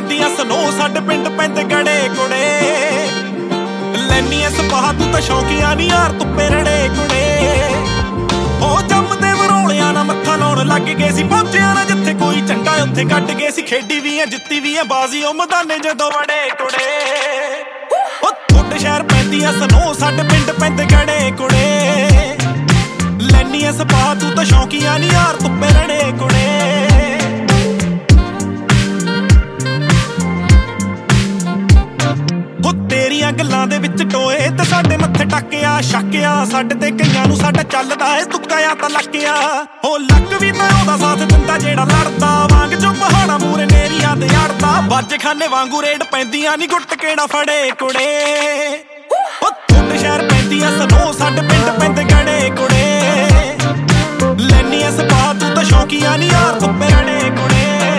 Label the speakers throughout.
Speaker 1: ਪੈਂਦੀਆਂ ਸਨੋ ਸਾਡੇ ਪਿੰਡ ਪੈਂਦੇ ਗੜੇ ਕੁੜੇ ਲੈਨੀ ਐ ਸਪਾਹ ਤੂੰ ਤਾਂ ਸ਼ੌਕੀਆਂ ਨੀ ਯਾਰ ਧੁੱਪੇ ਰੜੇ ਕੁੜੇ ਉਹ ਜੰਮਦੇ ਵਰੋਲਿਆਂ ਨਾਲ ਮੱਥਾ ਲਾਉਣ ਲੱਗ ਗਏ ਸੀ ਪਹੁੰਚਿਆ ਨਾ ਜਿੱਥੇ ਕੋਈ ਚੰਗਾ ਉੱਥੇ ਕੱਢ ਗਏ ਸੀ ਖੇਡੀ ਵੀ ਐ ਜਿੱਤੀ ਵੀ ਐ ਬਾਜ਼ੀ ਉਹ ਮੈਦਾਨੇ ਜਦੋਂ ਵੜੇ ਕੁੜੇ ਉਹ ਤੁਹਾਡੇ ਸ਼ਹਿਰ ਪੈਂਦੀਆਂ ਸਨੋ ਸਾਡੇ ਪਿੰਡ ਪੈਂਦੇ ਗੜੇ ਕੁੜੇ ਲੈਨੀ ਐ ਸਪਾਹ ਤੂੰ ਤਾਂ ਸ਼ੌਕੀਆਂ ਨੀ ਯਾਰ ਧੁੱਪੇ ਰੜੇ ਕੁੜੇ ਤੇਰੀਆਂ ਗੱਲਾਂ ਦੇ ਵਿੱਚ ਟੋਏ ਤੇ ਸਾਡੇ ਮੱਥੇ ਟੱਕਿਆ ਸ਼ੱਕਿਆ ਸਾਡੇ ਤੇ ਕਈਆਂ ਨੂੰ ਸਾਡਾ ਚੱਲਦਾ ਏ ਤੁੱਕਾ ਤਾਂ ਲੱਕਿਆ ਉਹ ਲੱਕ ਵੀ ਤਾਂ ਉਹਦਾ ਸਾਥ ਦਿੰਦਾ ਜਿਹੜਾ ਲੜਦਾ ਵਾਂਗ ਜੋ ਪਹਾੜਾਂ ਮੂਰੇ ਨੇਰੀਆਂ ਤੇ ਅੜਦਾ ਵੱਜ ਖਾਨੇ ਵਾਂਗੂ ਰੇਡ ਪੈਂਦੀਆਂ ਨੀ ਗੁੱਟ ਕਿਹੜਾ ਫੜੇ ਕੁੜੇ ਉਹ ਤੁਹਾਡੇ ਸ਼ਹਿਰ ਪੈਂਦੀਆਂ ਸਨੋ ਸਾਡੇ ਪਿੰਡ ਪੈਂਦੇ ਗੜੇ ਕੁੜੇ ਲੈਨੀ ਐ ਸਪਾਹ ਤੂੰ ਤਾਂ ਸ਼ੌਕੀਆਂ ਨੀ ਯਾਰ ਧੁੱਪੇ ਰੜੇ ਕੁੜੇ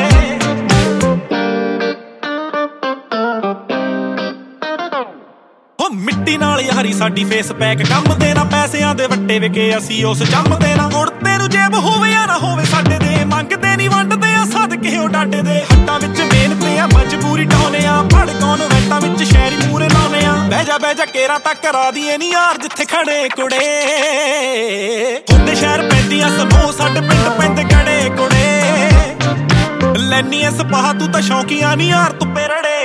Speaker 1: ਮਿੱਟੀ ਨਾਲ ਯਾਰੀ ਸਾਡੀ ਫੇਸ ਪੈਕ ਕੰਮ ਦੇ ਨਾ ਪੈਸਿਆਂ ਦੇ ਵੱਟੇ ਵਿਕੇ ਅਸੀਂ ਉਸ ਜੰਮਦੇ ਨਾ ਉੜਤੇ ਨੂੰ ਜੇਬ ਹੋਵੇ ਜਾਂ ਨਾ ਹੋਵੇ ਸਾਡੇ ਦੇ ਮੰਗਦੇ ਨਹੀਂ ਵੰਡਦੇ ਆ ਸਦਕੇ ਉਹ ਡਾਡੇ ਦੇ ਹੱਟਾਂ ਵਿੱਚ ਮਿਹਨਤੇ ਆ ਮਜਬੂਰੀ ਢਾਉਨੇ ਆ ਫੜ ਕੌਨਵੈਂਟਾਂ ਵਿੱਚ ਸ਼ਹਿਰੀ ਮੂਰੇ ਲਾਉਨੇ ਆ ਬਹਿ ਜਾ ਕੇਰਾ ਤਾਂ ਕਰਾ ਦੀਏ ਨੀ ਯਾਰ ਜਿੱਥੇ ਖੜੇ ਕੁੜੇ ਤੁਹਾਡੇ ਸ਼ਹਿਰ ਪੈਂਦੀਆਂ ਸਨੋ ਸਾਡੇ ਪਿੰਡ ਪੈਂਦੇ ਗੜੇ ਕੁੜੇ ਲੈਨੀ ਐ ਸਪਾਹ ਤੂੰ ਤਾਂ ਸ਼ੌਕੀਆਂ ਨੀ ਯਾਰ ਧੁੱਪੇ ਰੜੇ